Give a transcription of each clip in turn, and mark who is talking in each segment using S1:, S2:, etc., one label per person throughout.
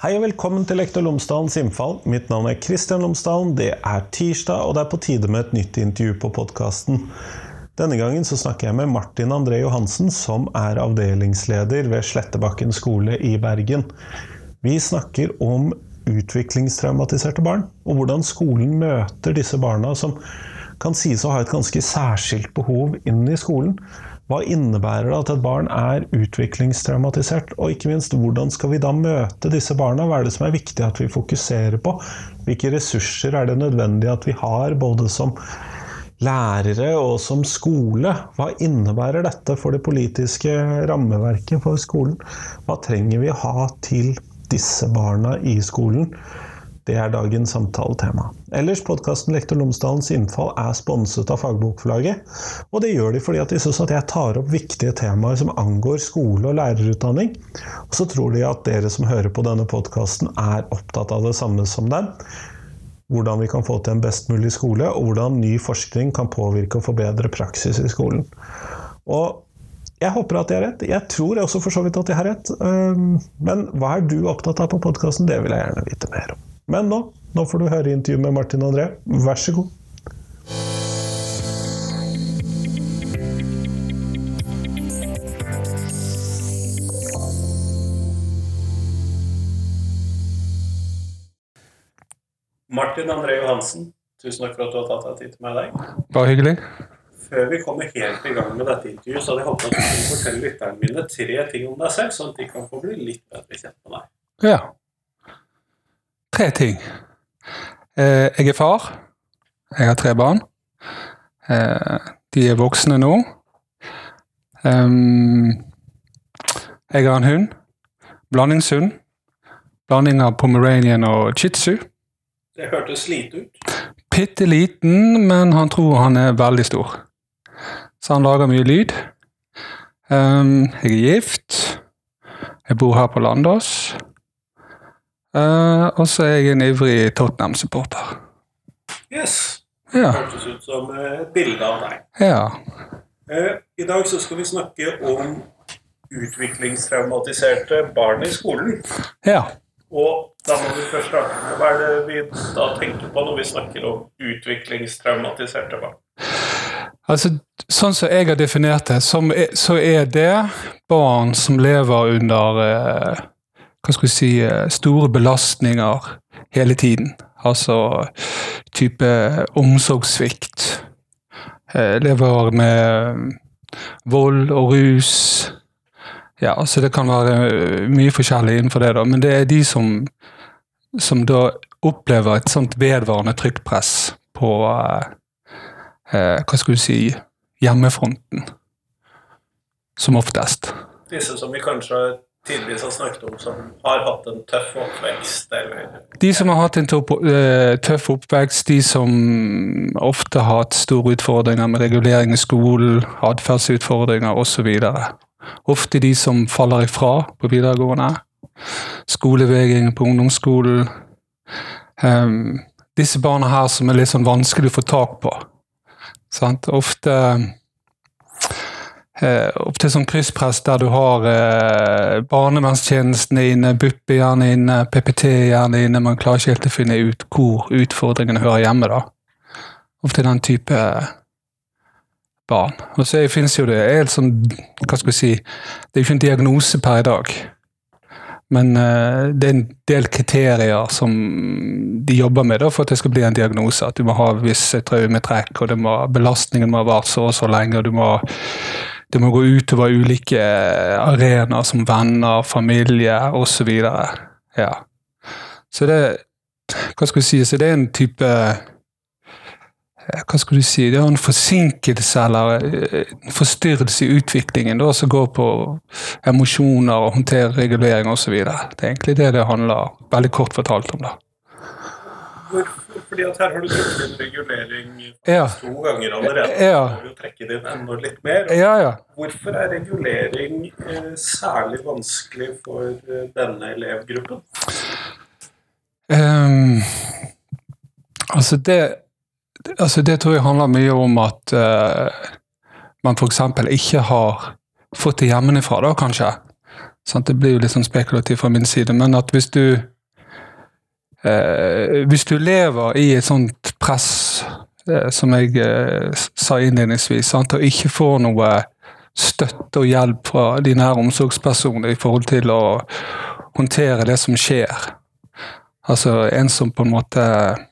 S1: Hei og velkommen til Lektor Lomsdalens innfall. Mitt navn Kristian Lomsdalen. Det tirsdag, og det på tide med et nytt intervju på podcasten. Denne gangen så snakker jeg med Martin André Johansen, som avdelingsleder ved Slettebakken skole i Bergen. Vi snakker om utviklingstraumatiserte barn, og hvordan skolen møter disse barna som kan sies å ha et ganske særskilt behov inn i skolen. Hva innebærer det at et barn utviklingstraumatisert, og ikke minst, hvordan skal vi da møte disse barna? Hva det som viktig at vi fokuserer på? Hvilke ressurser det nødvendig at vi har, både som lærere og som skole? Hva innebærer dette for det politiske rammeverket for skolen? Hva trenger vi ha til disse barna i skolen? Det dagens samtaletema. Ellers podcasten Lektor Lomsdalens innfall sponset av Fagbokforlaget, og det gjør de fordi at de synes at jeg tar opp viktige temaer som angår skole- og lærerutdanning, og så tror de at dere som hører på denne podcasten opptatt av det samme som dem, hvordan vi kan få til en best mulig skole, og hvordan ny forskning kan påvirke og forbedre praksis i skolen. Og jeg håper at jeg har rett. Jeg tror også for så vidt at jeg har rett, men hva du opptatt av på podcasten, det vil jeg gjerne vite mer om. Men nå får du høre intervju med Martin André. Vær så god. Martin André Johansen, tusen takk for at du har tatt deg tid til meg i dag.
S2: Bare hyggelig.
S1: Før vi kommer helt i gang med dette intervjuet, så hadde jeg håpet at du kunne fortelle lytterne mine 3 ting om deg selv, sånn at de kan få bli litt bedre kjent med deg.
S2: Ja. 3 ting. Jeg far. Jeg har 3 barn. De voksne nå. Jeg har en hund. Blandingshund. Blanding av Pomeranian og Shih Tzu.
S1: Det hørtes lite ut.
S2: Pitteliten, men han tror han veldig stor. Så han lager mye lyd. Jeg gift. Jeg bor her på Landås. Og så jeg en ivrig Tottenham-supporter.
S1: Yes.
S2: Ja.
S1: Det hørtes ut som et bilde av deg.
S2: Ja.
S1: I dag så skal vi snakke om utviklingstraumatiserte barn i skolen.
S2: Ja.
S1: Og da må vi først starte med hva det vi da tenker på når vi snakker om utviklingstraumatiserte barn?
S2: Altså, sånn som jeg har definert det, så det barn som lever under store belastninger hele tiden. Altså type omsorgssvikt. Lever med vold og rus. Ja, altså det kan være mye forskjellig innenfor det da, men det de som da opplever et sånt vedvarende trykkpress på, hjemmefronten, som oftest.
S1: Disse som vi kanskje tidligere har snakket om, som har hatt en tøff oppvekst, eller?
S2: De som har hatt en tøff oppvekst, de som ofte har hatt store utfordringer med regulering i skolen, adferdsutfordringer og så videre. Ofte de som faller ifra på videregående, skolevegring på ungdomsskolen. Disse barna her som litt sånn vanskelig å få tak på. Sant? Ofte sånn krysspress der du har barnevernstjenestene inne, BUP gjerne inne, PPT gjerne inne, man klarer ikke helt å finne ut hvor utfordringene hører hjemme da. Ofte den type barn. Og så finnes jo det helt sånn, det jo ikke en diagnose per i dag, men det en del kriterier som de jobber med da, for at det skal bli en diagnose, at du må ha visse traumetrekk, og belastningen må ha vært så lenge, og du må gå utover ulike arenaer som venner, familie, og så videre. Ja. Så det, så det en type, det en forsinkelse eller en forstyrrelse i utviklingen da, som går på emosjoner og håndtere regulering og så videre. Det egentlig det handler veldig kort fortalt om da.
S1: Fordi at her har du trukket inn regulering 2 ganger allerede,
S2: ja.
S1: Så har du trekket inn enda litt mer.
S2: Ja. Hvorfor
S1: regulering særlig vanskelig for denne elevgruppen?
S2: Det tror jeg handler mye om at man for eksempel ikke har fått det hjemmefra da, kanskje. Det blir jo litt sånn spekulativt fra min side, men at hvis du hvis du lever i et sånt press, som jeg sa innledningsvis, sant, og ikke får noe støtte og hjelp fra de nære omsorgspersoner i forhold til å håndtere det som skjer. Altså en som på en måte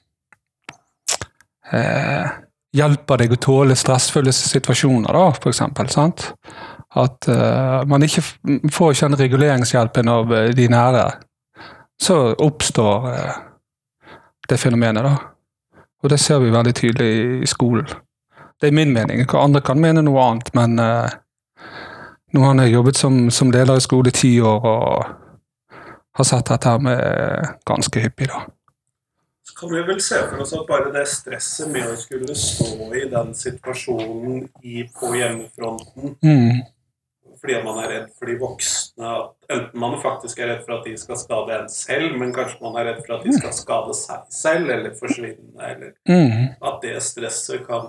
S2: hjelper deg å tåle stressfulle situasjoner, da, for eksempel, sant? At man ikke får kjenne reguleringshjelpen av de nære, så oppstår det fenomenet, da. Og det ser vi veldig tydelig i skolen. Det er min mening. Andre kan mene noe annet, men nå har jeg jobbet som leder i skole 10 år, og har sett dette her med ganske hyppig, da.
S1: Så kan vi vel se for oss at bare det stresset med å skulle stå i den situasjonen på hjemmefronten, fordi man redd for de voksne, enten man faktisk redd for at de skal skade en selv, men kanskje man redd for at de skal skade seg selv, eller forsvinne, eller at det stresset kan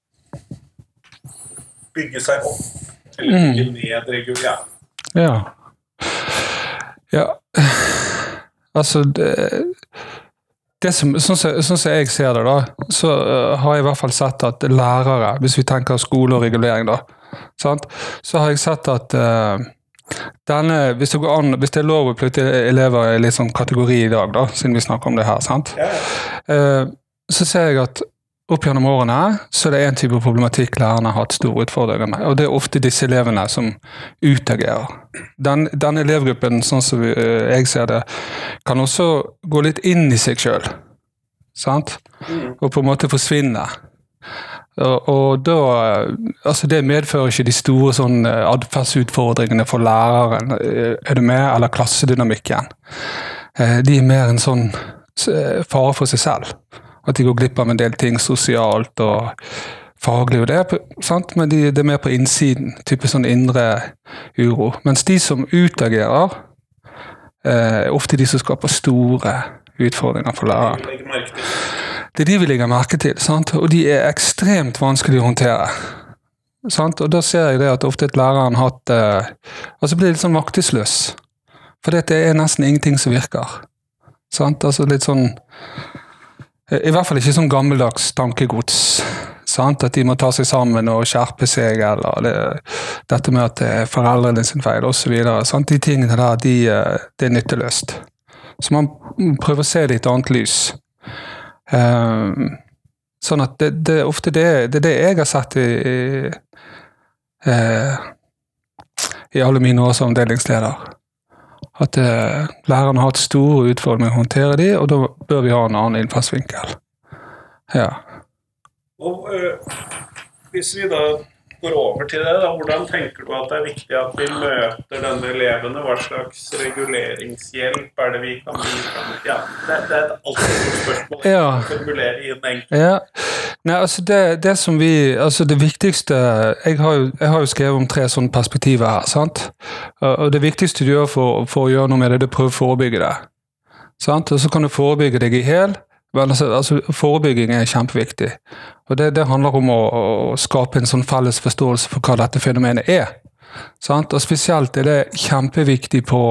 S1: bygge seg opp, eller bygge ned regulært.
S2: Ja. Ja. Altså, sånn som jeg ser det da, så har jeg i hvert fall sett at lærere, hvis vi tenker skole og regulering da, sant? Så har jeg sett at hvis det er lov å plukke elever i litt sånn kategori i dag da, siden vi snakker om det her, sant? Så ser jeg at opp gjennom årene, så er det en type problematikk lærerne har hatt store utfordringer med, og det er ofte disse elevene som utagerer. Den elevgruppen, sånn som jeg ser det, kan også gå litt inn i seg selv, sant? Og på en måte forsvinne. Og da, altså det medfører ikke de store sånn adferdsutfordringene for læreren, er du med, eller klassedynamikken. De er mer en sånn fare for seg selv. At de går glipp av en del ting sosialt og faglig og det, sant? Men det er mer på innsiden, type sånn indre uro. Mens de som utagerer, ofte de som skaper store utfordringer for læreren. Det er de vi legger merke til, sant? Og de er ekstremt vanskelig å håndtere. Sant? Og da ser jeg det at ofte et læreren har hatt, altså blir litt sånn maktesløs. For det er nesten ingenting som virker. Sant? Altså litt sånn, i hvert fall ikke sånn gammeldags tankegods, sant? At de må ta seg sammen og skjerpe seg, eller dette med at det er foreldrene sin feil, og så videre. Sant? De tingene der, det er nytteløst. Så man prøver å se det i et annet lys. Sånn at det er ofte det jeg har sett i alle mine år som avdelingsleder. At lærerne har hatt store utfordringer med å håndtere de, og da bør vi ha en annen innfallsvinkel. Ja.
S1: Og hvis vi da går over til det, da, hvordan tenker du at det er viktig at vi møter denne elevene? Hva slags reguleringshjelp er det vi kan gi? Ja, det er et alltid stort spørsmål. Ja. Formulere i en enkelt.
S2: Ja. Nei, altså det som altså det viktigste, jeg har jo skrevet om 3 sånne perspektiver her, sant? Og det viktigste du gjør for å gjøre noe med det, er å prøve å forebygge det. Sant? Og så kan du forebygge deg i hel, men altså forebygging er kjempeviktig. Og det handler om å skape en sånn felles forståelse for hva dette fenomenet er. Sant? Og spesielt er det kjempeviktig på,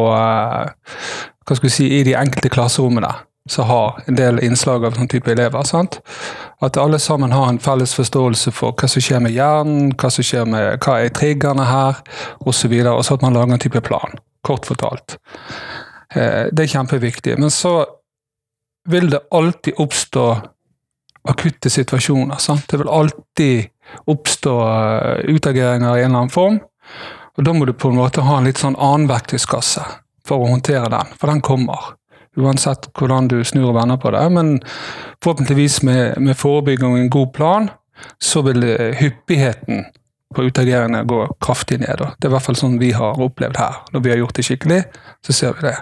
S2: hva skal vi si, i de enkelte klasserommene, så har en del innslag av sånn type elever, sant? At alle sammen har en felles forståelse for hva som skjer med hjernen, hva er triggerne her, og så videre, og så at man lager en type plan, kort fortalt. Det er kjempeviktig, men så vil det alltid oppstå akutte situasjoner, sant? Det vil alltid oppstå utageringer i en eller annen form, og da må du på en måte ha en litt sånn annen verktøyskasse for å håndtere den, for den kommer. Uansett hvordan du snur og vender på det, men forhåpentligvis med forebygging og en god plan, så vil hyppigheten på utagerende gå kraftig ned. Det er i hvert fall sånn vi har opplevd her. Når vi har gjort det skikkelig, så ser vi det.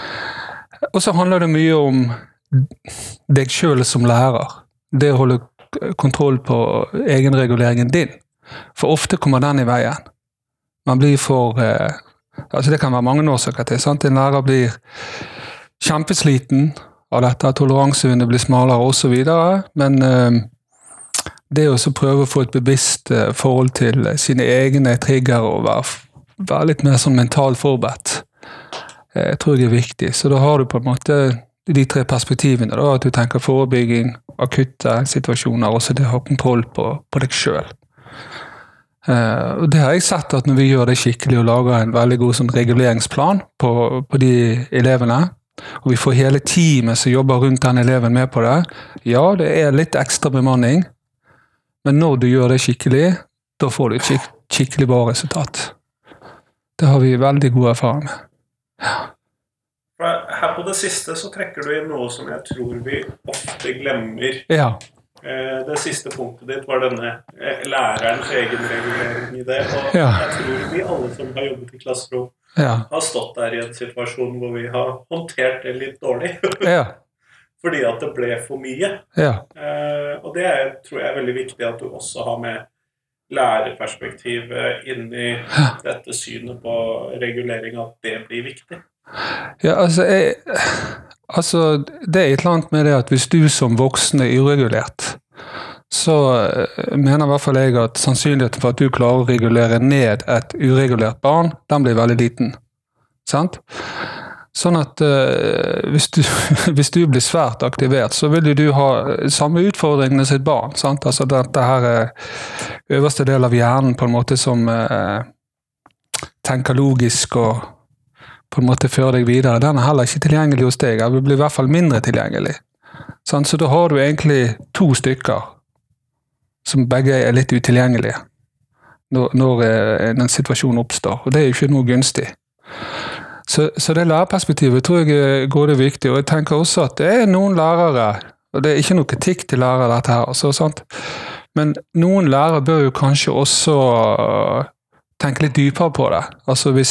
S2: Og så handler det mye om deg selv som lærer. Det å holde kontroll på egenreguleringen din. For ofte kommer den i veien. Man blir altså det kan være mange årsaker til, sant? En lærer blir kjempesliten av dette, toleransevinnet blir smalere og så videre, men det å så prøve å få et bevisst forhold til sine egne trigger og være litt mer sånn mentalt forberedt, tror jeg er viktig. Så da har du på en måte de 3 perspektivene, da, at du tenker forebygging, akutte situasjoner, og så det å ha kontroll på deg selv. Og det har jeg sett at når vi gjør det skikkelig og lager en veldig god sånn reguleringsplan på de elevene, og vi får hele teamet som jobber rundt den eleven med på det, ja, det litt ekstra bemanning, men når du gjør det skikkelig, da får du et skikkelig bra resultat. Det har vi veldig god erfaring med. Ja.
S1: Her på det siste så trekker du inn noe som jeg tror vi ofte glemmer.
S2: Ja.
S1: Det siste punktet ditt var denne lærerens egen regulering i det, og jeg tror vi alle som har jobbet i klasserom har stått der i en situasjon hvor vi har håndtert det litt dårlig, fordi at det ble for mye. Og det tror jeg veldig viktig at du også har med lærerperspektivet inn i dette synet på regulering, at det blir viktig.
S2: Ja, altså, det et eller annet med det at hvis du som voksen uregulert, så mener i hvert fall jeg at sannsynligheten for at du klarer å regulere ned et uregulert barn, den blir veldig liten. Sant? Sånn at hvis du blir svært aktivert, så vil du ha samme utfordringene som et barn. Sant? Altså dette her øverste del av hjernen på en måte som tenker logisk og på en måte fører deg videre. Den heller ikke tilgjengelig hos deg. Den blir i hvert fall mindre tilgjengelig. Sant? Så da har du egentlig 2 stykker som begge litt utilgjengelige når en situasjon oppstår. Og det jo ikke noe gunstig. Så det lærerperspektivet tror jeg går det viktig, og jeg tenker også at det noen lærere, og det ikke noe kritikk til lærere dette her, altså, sant? Men noen lærere bør jo kanskje også tenke litt dypere på det. Altså hvis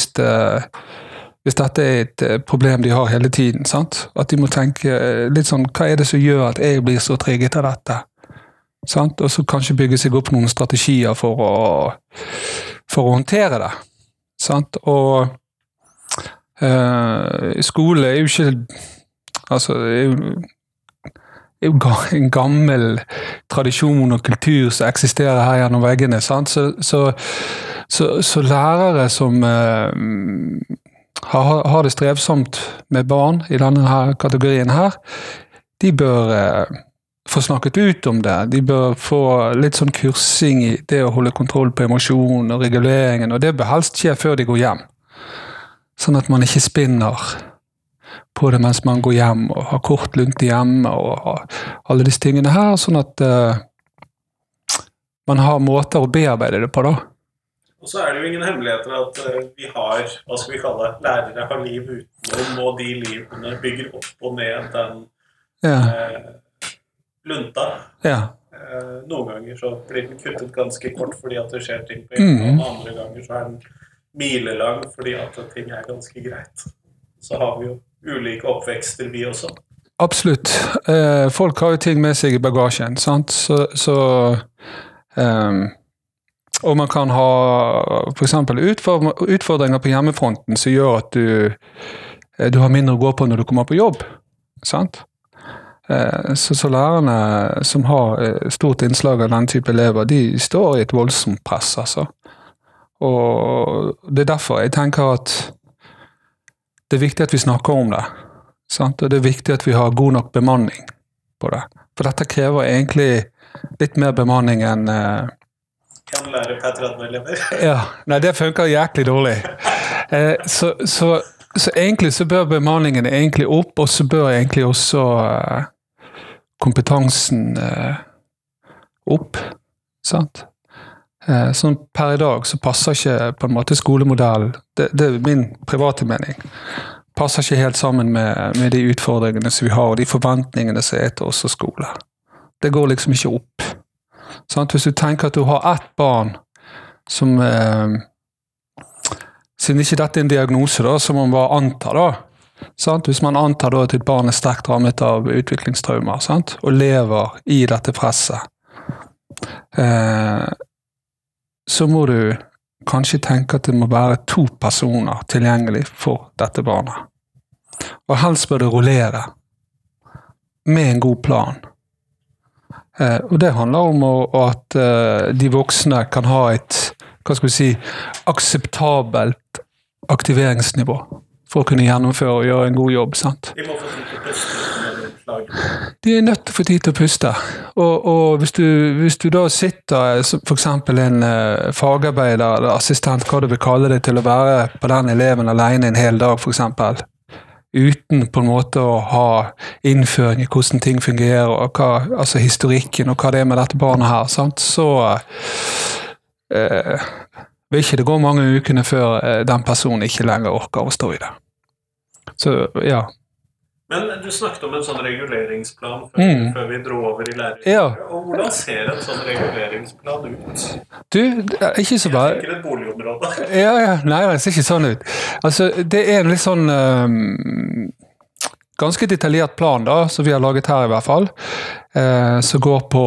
S2: dette et problem de har hele tiden, sant? At de må tenke litt sånn, hva det som gjør at jeg blir så trigget av dette? Sant? Og så kanskje bygge seg opp noen strategier for å håndtere det. Sant? Og skole jo ikke, altså jo en gammel tradisjon og kultur som eksisterer her gjennom veggene, sant? Så lærere som har det strevsomt med barn i denne her kategorien her, de bør få snakket ut om det. De bør få litt sånn kursing i det å holde kontroll på emosjon og reguleringen, og det bør helst skje før de går hjem. Sånn at man ikke spinner på det mens man går hjem og har kort lunte hjemme og alle disse tingene her, sånn at man har måter å bearbeide det på da.
S1: Og så det jo ingen hemmeligheter at vi har, hva skal vi kalle, lærere har liv utenom, og de livene bygger opp og ned den lunta. Noen ganger så blir den kuttet ganske kort fordi at det skjer ting på egen, og andre ganger så den milelang fordi at ting ganske greit. Så har vi jo ulike oppvekster vi også.
S2: Absolutt. Folk har jo ting med seg i bagasjen, sant? Og man kan ha for eksempel utfordringer på hjemmefronten som gjør at du har mindre å gå på når du kommer på jobb, sant? Så lærerne som har stort innslag av den type elever, de står i et voldsomt press, altså. Og det derfor jeg tenker at det viktig at vi snakker om det, sant? Og det viktig at vi har god nok bemanning på det. For dette krever egentlig litt mer bemanning enn
S1: Kan lære per 30 elever.
S2: Nei, det funker jæklig dårlig. Så egentlig så bør bemanningen egentlig opp, og så bør egentlig også kompetansen opp, sant? Sånn per i dag så passer ikke på en måte skolemodellen, det min private mening, passer ikke helt sammen med de utfordringene som vi har, og de forventningene som til oss og skole. Det går liksom ikke opp. Sånn, hvis du tenker at du har ett barn som, siden ikke dette en diagnose da, som man bare antar da, sant? Hvis man antar da at et barn sterkt rammet av utviklingstraumer, sant? Og lever i dette presset, så må du kanskje tenke at det må være 2 personer tilgjengelig for dette barnet. Og helst bør det rullere med en god plan. Og det handler om at de voksne kan ha et, hva skal vi si, akseptabelt aktiveringsnivå. for å kunne gjennomføre og gjøre en god jobb, sant?
S1: De må få tid til å puste.
S2: De nødt til å få tid til å puste. Og hvis du da sitter, for eksempel en fagarbeider eller assistent, hva du vil kalle det, til å være på den eleven alene en hel dag, for eksempel, uten på en måte å ha innføring i hvordan ting fungerer, og hva, altså historikken og hva det med dette barnet her, sant? Så vil ikke det gå mange ukene før den personen ikke lenger orker å stå i det. Så, ja.
S1: Men du snakket om en sånn reguleringsplan før vi dro over i lærer.
S2: Ja.
S1: Og hvordan ser en sånn reguleringsplan ut?
S2: Du, ikke så bare...
S1: Jeg tenker et boligområde.
S2: Nei, det ser ikke sånn ut. Altså, det er en litt sånn ganske detaljert plan da, som vi har laget her i hvert fall, som går på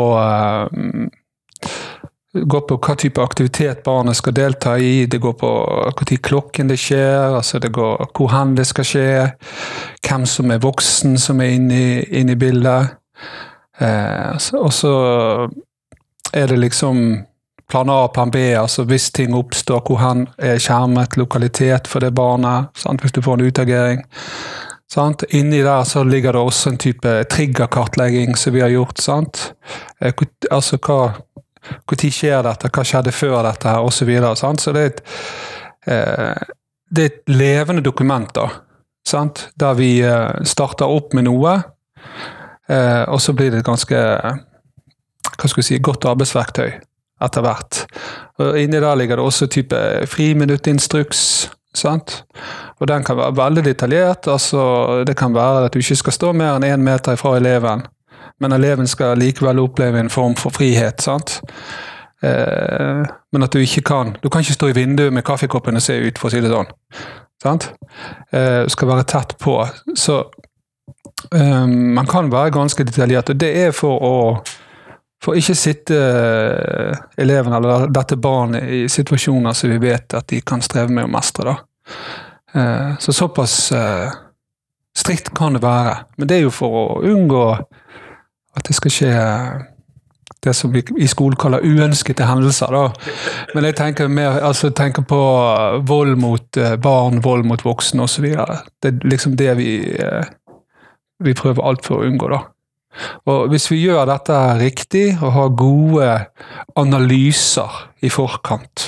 S2: hva type aktivitet barnet skal delta i, det går på hvor tid klokken det skjer, altså det går hvor hen det skal skje, hvem som er voksen som er inne i bildet. Og så er det liksom plan A og plan B, altså hvis ting oppstår, hvor hen er skjermet lokalitet for det barnet, sant? Hvis du får en utagering. Sant? Inni der så ligger det også en type triggerkartlegging som vi har gjort, sant? Altså hvor tid skjer dette, hva skjedde før dette her, og så videre, sant? Så det er et levende dokument da, sant? Der vi starter opp med noe, og så blir det ganske, hva skal jeg si, godt arbeidsverktøy etter hvert. Og inni der ligger det også type friminuttinstruks, sant? Og den kan være veldig detaljert, altså det kan være at du ikke skal stå mer enn 1 meter fra eleven, men eleven skal likevel oppleve en form for frihet, sant? Men at du kan ikke stå i vinduet med kaffekoppen og se ut, for å si det sånn. Sant? Du skal være tett på. Så man kan være ganske detaljert, og det er for ikke sitte eleven eller dette barnet i situasjoner som vi vet at de kan streve med å mestre. Da. Så såpass strikt kan det være. Men det er jo for å unngå at det skal skje det som vi i skolen kaller uønskede hendelser. Da. Men jeg tenker på vold mot barn, vold mot voksne og så videre. Det er liksom det vi prøver alt for å unngå. Da. Og hvis vi gjør dette riktig og har gode analyser i forkant,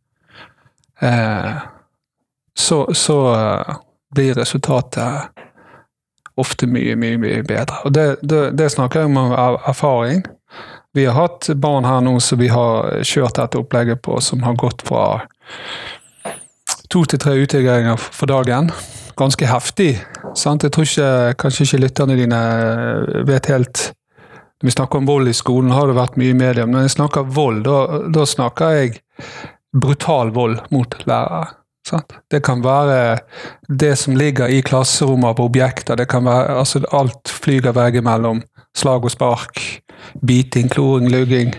S2: så blir resultatet ofte mye bedre. Og det snakker jeg om erfaring. Vi har hatt barn her nå som vi har kjørt dette opplegget på, som har gått fra 2 til 3 utegreinger for dagen. Ganske heftig, sant? Jeg tror kanskje ikke lytterne dine vet helt. Når vi snakker om vold i skolen, har det vært mye i media, men når jeg snakker vold, da snakker jeg brutal vold mot lærere. Sant? Det kan være det som ligger i klasserommet på objekter, det kan være, altså alt flyger veggimellom, slag og spark, biting, kloring, lugging,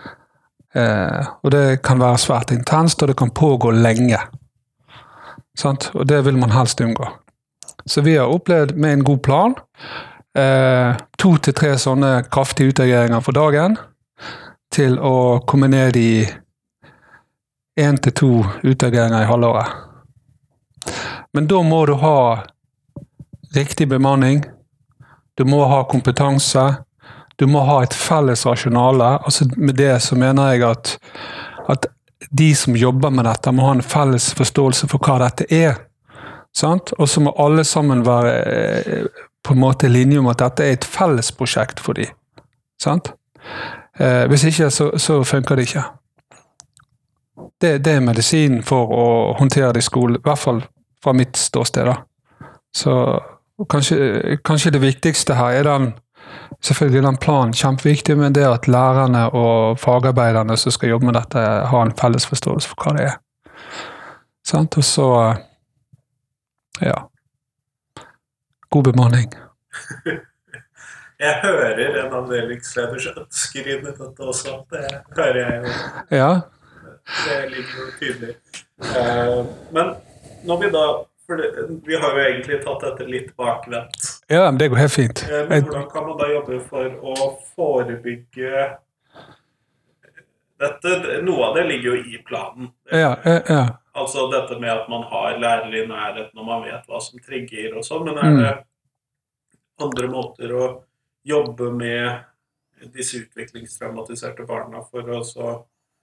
S2: og det kan være svært intenst, og det kan pågå lenge. Sant? Og det vil man helst unngå. Så vi har opplevd med en god plan 2 til 3 sånne kraftige utageringer for dagen til å komme ned i 1 til 2 utageringer i halvåret. Men da må du ha riktig bemanning, du må ha kompetanse, du må ha et felles rasjonale. Altså med det så mener jeg at de som jobber med dette må ha en felles forståelse for hva dette er. Sant? Og så må alle sammen være på en måte linje om at dette er et felles prosjekt for dem. Sant? Hvis ikke så funker det ikke. Det er medisinen for å håndtere det i skolen, i hvert fall fra mitt ståsted. Da. Så kanskje det viktigste her er selvfølgelig den planen kjempeviktig, men det at lærerne og fagarbeiderne som skal jobbe med dette har en felles forståelse for hva det er. Sant? Og så, ja, god bemanning.
S1: Jeg hører en avdelingsleders ønsker inn i dette også, det hører jeg jo.
S2: Ja.
S1: Det ligger jo tydelig. Men når vi da, for vi har jo egentlig tatt dette litt bakvendt.
S2: Ja, men det går helt fint.
S1: Men hvordan kan man da jobbe for å forebygge dette? Noe av det ligger jo i planen.
S2: Ja.
S1: altså dette med at man har lærere I nærheten og man vet hva som trigger og sånn, men det andre måter å jobbe med disse utviklingstraumatiserte barna for å så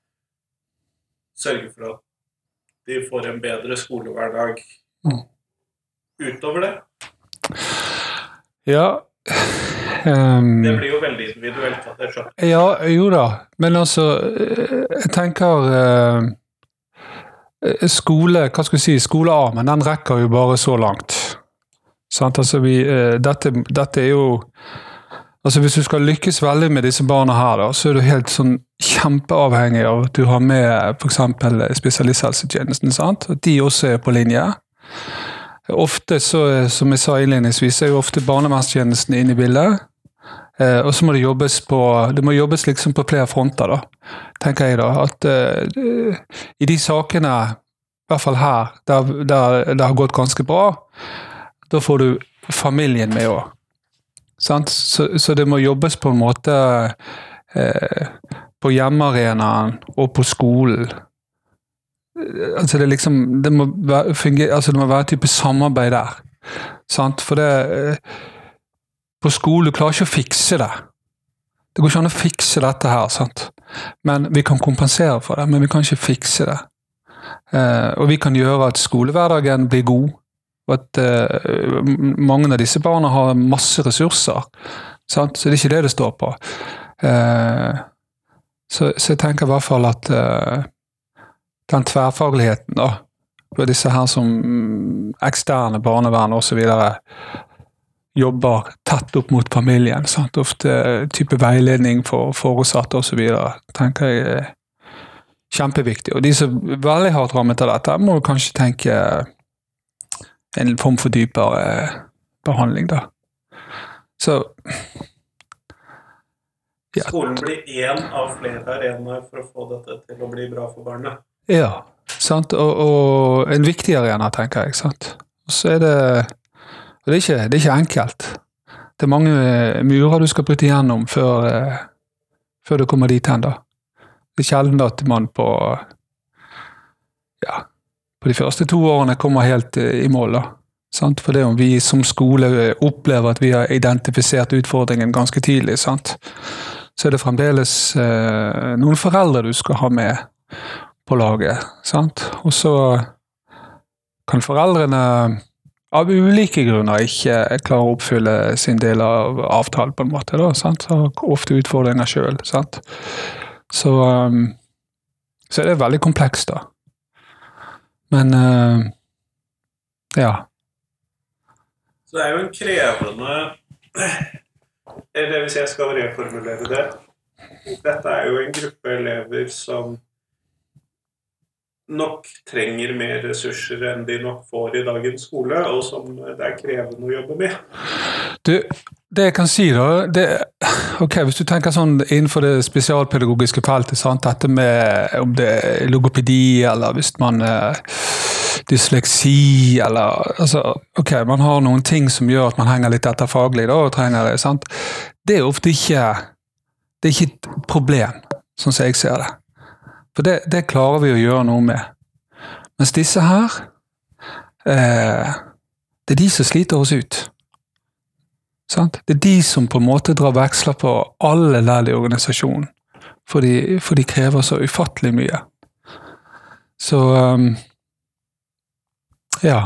S1: sørge for at de får en bedre skolehverdag utover det?
S2: Ja.
S1: Det blir jo veldig individuelt at det skjønner.
S2: Ja, jo da. Men altså, jeg tenker skole, hva skal vi si, skolearmen, den rekker jo bare så langt. Sant? Altså, dette jo altså hvis du skal lykkes veldig med disse barna her da, så du helt sånn kjempeavhengig av at du har med for eksempel spesialisthelsetjenesten, sant? At de også på linje. Ofte, så, som jeg sa innledningsvis, jo ofte barnevernstjenesten inne I bildet, og så må det må jobbes liksom på flere fronter da, tenker jeg da, at I de sakene, I hvert fall her, der det har gått ganske bra, da får du familien med også. Sant? Så det må jobbes på en måte på hjemmearenaen og på skolen. Altså det liksom, det må fungere, altså det må være en type samarbeid der. Sant? For det på skole, du klarer ikke å fikse det. Det går ikke an å fikse dette her, sant? Men vi kan kompensere for det, men vi kan ikke fikse det. Og vi kan gjøre at skolehverdagen blir god, og at mange av disse barna har masse ressurser, sant? Så det ikke det det står på. Så jeg tenker I hvert fall at den tverrfagligheten da, for disse her som eksterne barnevern og så videre, jobber tett opp mot familien, sant? Ofte type veiledning for foresatte og så videre, tenker jeg kjempeviktig. Og de som veldig hardt rammet av dette, må kanskje tenke en form for dypere behandling da. Så ja.
S1: Skolen blir en av flere arenaer for å få dette til å bli bra for barnet.
S2: Ja, sant? Og en viktig arena, tenker jeg, sant? Og så det og det ikke enkelt. Det mange murer du skal bryte igjennom før du kommer dit hen da. Det sjelden at man på de første 2 årene kommer helt I mål da. Sant? For det om vi som skole opplever at vi har identifisert utfordringen ganske tidlig, sant? Så det fremdeles noen foreldre du skal ha med på laget, sant? Og så kan foreldrene av ulike grunner ikke klare å oppfylle sin del av avtalen på en måte da, sant? Så ofte utfordringer selv, sant? Så det veldig komplekst da. Men ja.
S1: Så det jo en krevende, eller det vil si jeg skal reformulere det. Dette jo en gruppe elever som nok trenger mer ressurser enn de nok får I dagens skole, og som det krevende å jobbe med.
S2: Du, det jeg kan si da, ok, hvis du tenker sånn innenfor det spesialpedagogiske feltet, sant, dette med om det logopedi, eller hvis man dysleksi, eller, altså, ok, man har noen ting som gjør at man henger litt etter faglig da, og trenger det, sant? Det ofte ikke, det ikke et problem, sånn som jeg ser det. For det klarer vi å gjøre noe med. Mens disse her, det de som sliter oss ut. Sant? Det de som på en måte drar veksler på alle ledd I organisasjonen. For de krever så ufattelig mye. Så, ja.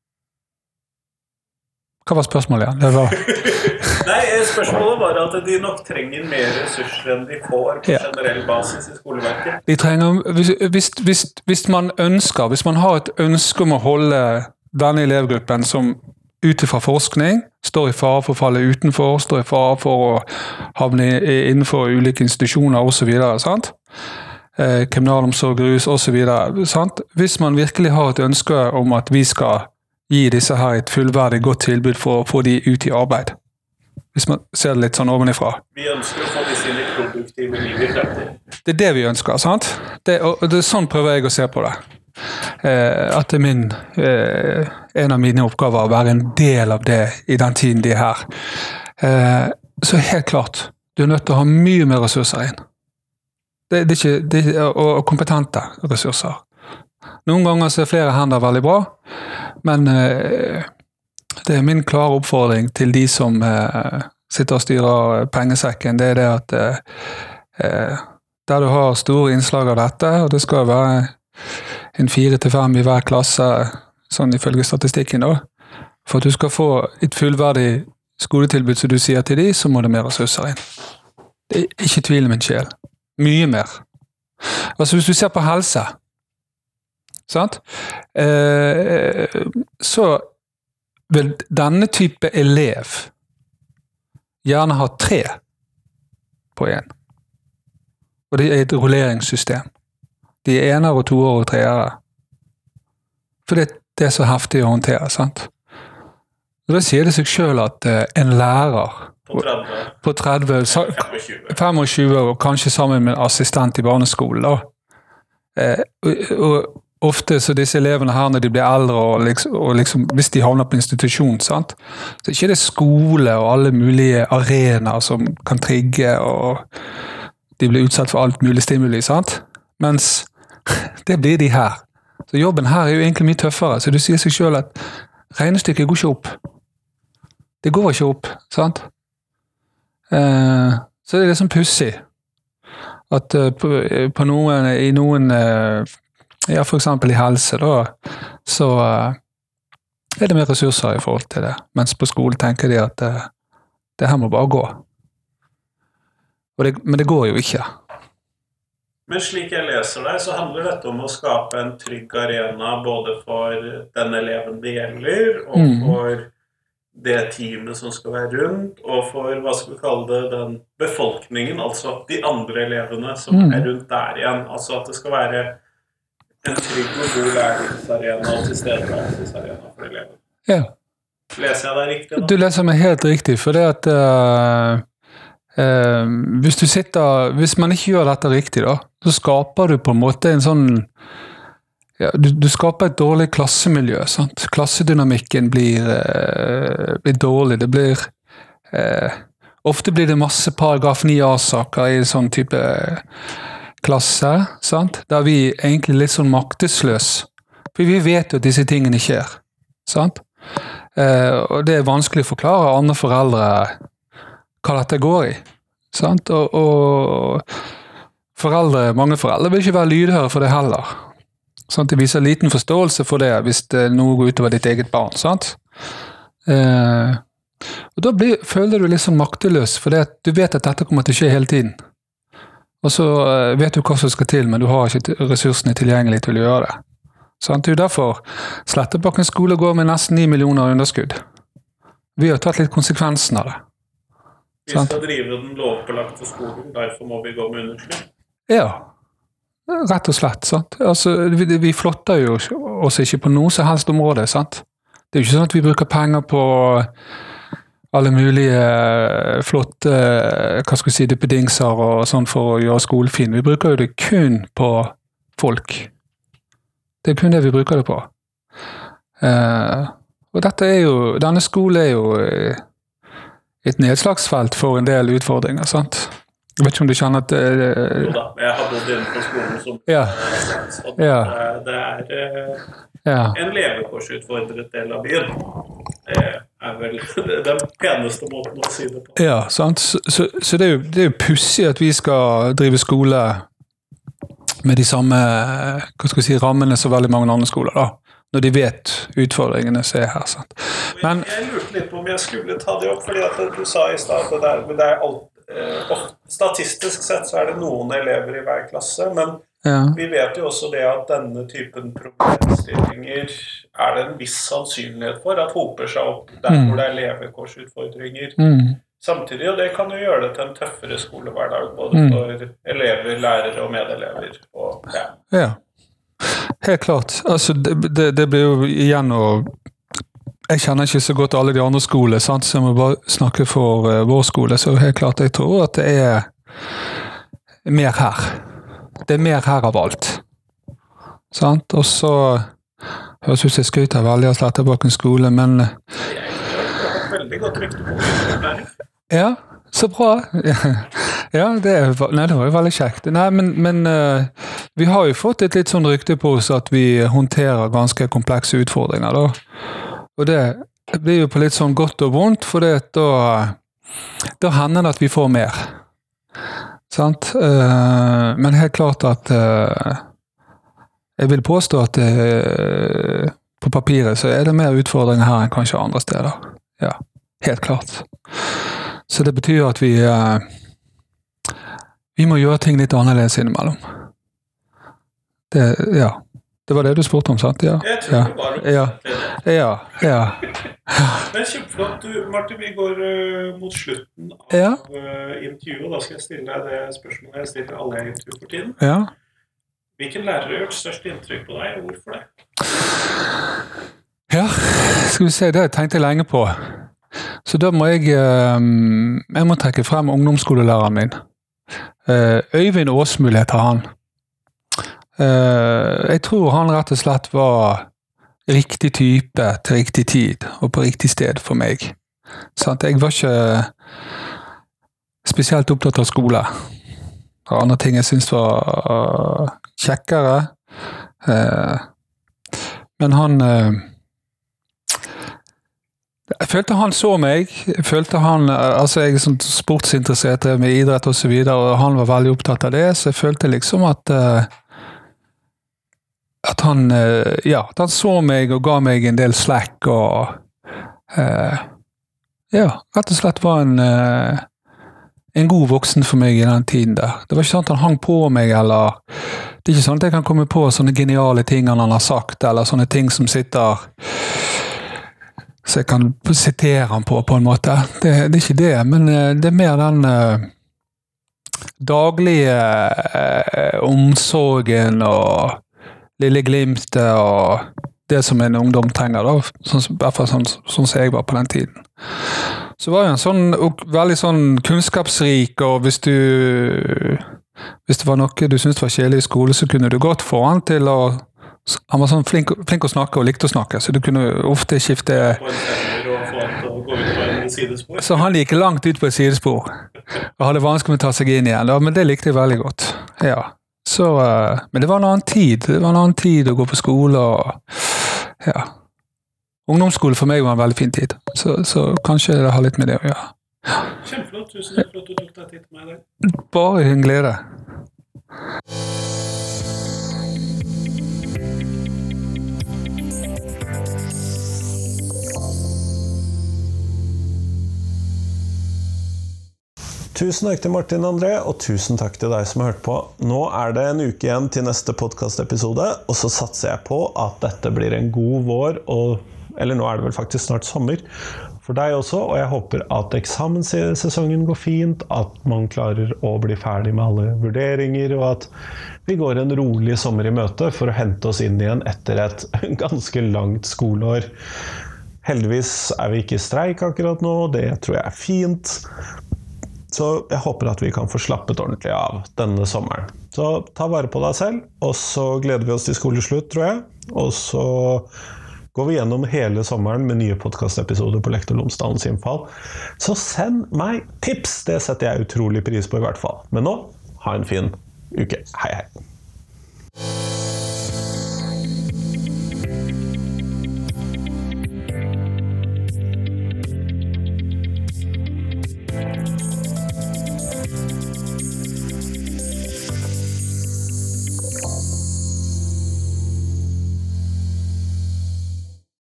S2: Hva var spørsmålet igjen? Det var...
S1: Nei, spørsmålet var at de nok trenger mer ressurser enn de får på generell basis I skoleverket.
S2: De trenger, hvis man har et ønske om å holde denne elevgruppen som utifra forskning står I fare for å falle utenfor, står I fare for å havne innenfor ulike institusjoner og så videre, sant? Kriminalomsorg, rus og så videre, sant? Hvis man virkelig har et ønske om at vi skal gi disse her et fullverdig godt tilbud for å få de ut I arbeid. Hvis man ser det litt sånn ovenifra.
S1: Vi ønsker å få disse inn I produktive liv I fremtiden.
S2: Det det vi ønsker, sant? Og det sånn prøver jeg å se på det. At det en av mine oppgaver å være en del av det I den tiden de her. Så helt klart, du nødt til å ha mye mer ressurser inn. Det ikke, og kompetente ressurser. Noen ganger så flere hender veldig bra, men det min klare oppfordring til de som sitter og styrer pengesekken, det det at der du har store innslag av dette, og det skal være en 4-5 i hver klasse, sånn ifølge statistikken da, for at du skal få et fullverdig skoletilbud som du sier til de, så må det mer ressurser inn. Det ikke tvil om en sjel. Mye mer. Altså hvis du ser på helse, sant? Så vil denne type elev gjerne ha 3 på en. Og det et rulleringssystem. De 1-er og 2-er og 3-ere. For det så heftig å håndtere, sant? Og da sier det seg selv at en lærer på 30 25 og kanskje sammen med en assistent i barneskolen da. Og ofte så disse elevene her når de blir eldre og liksom hvis de havner på institusjon, sant? Så ikke det skole og alle mulige arenaer som kan trigge og de blir utsatt for alt mulig stimuli, sant? Mens det blir de her. Så jobben her jo egentlig mye tøffere, så du sier seg selv at regnestykket går ikke opp. Det går ikke opp, sant? Så det liksom pussig at på noen ja, for eksempel i helse da, så det mer ressurser i forhold til det. Mens på skole tenker de at det her må bare gå. Men det går jo ikke.
S1: Men slik jeg leser deg, så handler dette om å skape en trygg arena både for den eleven det gjelder, og for det teamet som skal være rundt, og for, hva skal vi kalle det, den befolkningen, altså de andre elevene som rundt der igjen. Altså at det skal være en trygg og god læringsarena og tilstedeværelsesarena for eleven.
S2: Ja.
S1: Leser jeg deg riktig da? Du
S2: leser meg helt riktig, for det at hvis man ikke gjør dette riktig da, så skaper du på en måte en sånn, ja, du skaper et dårlig klassemiljø, sant? Klassedynamikken blir dårlig, det blir, ofte blir det masse paragraf 9a-saker i en sånn type klasse, sant? Der vi egentlig er litt sånn maktesløs, for vi vet jo at disse tingene skjer, sant? Og det vanskelig å forklare andre foreldre hva dette går i, sant? Og mange foreldre vil ikke være lydhøre for det heller. Sant? Det viser liten forståelse for det hvis noe går utover ditt eget barn, sant? Og da føler du liksom makteløs, for du vet at dette kommer til å skje hele tiden. Og så vet du hva som skal til, men du har ikke ressursene tilgjengelig til å gjøre det. Sant? Det er jo derfor Slettebakken skole går med nesten 9 millioner underskudd. Vi har tatt litt konsekvensen av det.
S1: Vi skal drive den lovpålagte skolen, derfor må vi gå med underskudd.
S2: Ja, rett og slett, sant? Altså, vi flotter jo oss ikke på noe som helst område, sant? Det er jo ikke sånn at vi bruker penger på alle mulige flotte, hva skal vi si, duppedingser og sånn for å gjøre skolen fin. Vi bruker jo det kun på folk. Det er kun det vi bruker det på. Og denne skolen er jo et nedslagsfelt for en del utfordringer, sant? Jeg vet ikke om du kjenner at
S1: Jo da, jeg har bodd inne på skolen som det en levekårsutfordret del av byen. Det vel den peneste måten å si det på.
S2: Ja, sant? Så det er jo pussig at vi skal drive skole med de samme, hva skal vi si, rammene som veldig mange andre skoler da. Når de vet utfordringene som er her, sant? Men
S1: jeg lurte litt på om jeg skulle ta det opp, fordi at du sa i stedet at det er alt, statistisk sett så er det noen elever i hver klasse, men vi vet jo også det at denne typen problemstillinger er det en viss sannsynlighet for at hoper seg opp der hvor det er levekårsutfordringer. Samtidig, og det kan jo gjøre det til en tøffere skolehverdag, både for elever, lærere og medelever.
S2: Ja. Helt klart. Altså, det blir jo igjen jeg kjenner ikke så godt alle de andre skoler, sant? Så jeg må bare snakke for vår skole, så helt klart jeg tror at det er mer her. Det er mer her av alt. Sant? Og så høres ut som jeg skryter veldig av Slettebakken skole, men
S1: jeg har veldig godt rykte på det.
S2: Ja, Så bra. Ja, det var jo veldig kjekt. Nei, men vi har jo fått et litt sånn rykte på oss at vi håndterer ganske komplekse utfordringer, da. Og det blir jo på litt sånn godt og vondt, for da hender det at vi får mer. Sant? Men helt klart at jeg vil påstå at på papiret så er det mer utfordringer her enn kanskje andre steder. Ja, helt klart. Så det betyr at vi må gjøre ting litt annerledes innimellom. Det var det du spurte om, sant? Ja.
S1: Jeg tror det var det.
S2: Ja.
S1: Men kjempeflott. Martin, vi går mot slutten av intervjuet, og da skal jeg stille deg det spørsmålet jeg stiller alle i intervju for tiden.
S2: Ja.
S1: Hvilken lærer har gjort størst inntrykk på deg, og hvorfor det?
S2: Ja, skal vi se, det tenkte jeg lenge på. Så da må jeg må trekke frem ungdomsskolelæreren min. Øyvind Åsmul heter han. Jeg tror han rett og slett var riktig type til riktig tid og på riktig sted for meg. Sant? Jeg var ikke spesielt opptatt av skole. Og andre ting jeg synes var kjekkere. Men han jeg følte han så meg, jeg følte han, altså jeg er sånn sportsinteressert med idrett og så videre, og han var veldig opptatt av det, så jeg følte liksom at han så meg og ga meg en del slack, og rett og slett var en god voksen for meg i den tiden der. Det var ikke sånn at han hang på meg, eller det er ikke sånn at jeg kan komme på sånne geniale ting han har sagt, eller sånne ting som sitter så jeg kan sitere han på en måte. Det er ikke det, men det er mer den daglige omsorgen og lille glimtet og det som en ungdom trenger, da. I hvert fall sånn som jeg var på den tiden. Så var han sånn, veldig sånn kunnskapsrik, og hvis det var noe du syntes var kjedelig i skole, så kunne du godt få han til å han var sånn flink å snakke og likte å snakke, så du kunne ofte skifte så han gikk langt ut på et sidespor og hadde vanskelig med å ta seg inn igjen, men det likte jeg veldig godt. Ja. Så, men det var en annen tid å gå på skole, og ungdomsskole for meg var en veldig fin tid, så kanskje det har litt med det å gjøre.
S1: Kjempeflott, tusen takk for at du tok deg tid til meg i dag.
S2: Bare en glede.
S1: Tusen takk til Martin André, og tusen takk til deg som har hørt på. Nå er det en uke igjen til neste podcastepisode, og så satser jeg på at dette blir en god vår, eller nå er det vel faktisk snart sommer, for deg også, og jeg håper at eksamenssesongen går fint, at man klarer å bli ferdig med alle vurderinger, og at vi går en rolig sommer i møte for å hente oss inn igjen etter et ganske langt skoleår. Heldigvis er vi ikke i streik akkurat nå, det tror jeg er fint. Så jeg håper at vi kan få slappet ordentlig av denne sommeren. Så ta vare på deg selv, og så gleder vi oss til skoleslutt, tror jeg. Og så går vi gjennom hele sommeren med nye podcastepisoder på Lektor Lomsdalens innfall. Så send meg tips! Det setter jeg utrolig pris på i hvert fall. Men nå, ha en fin uke. Hei, hei!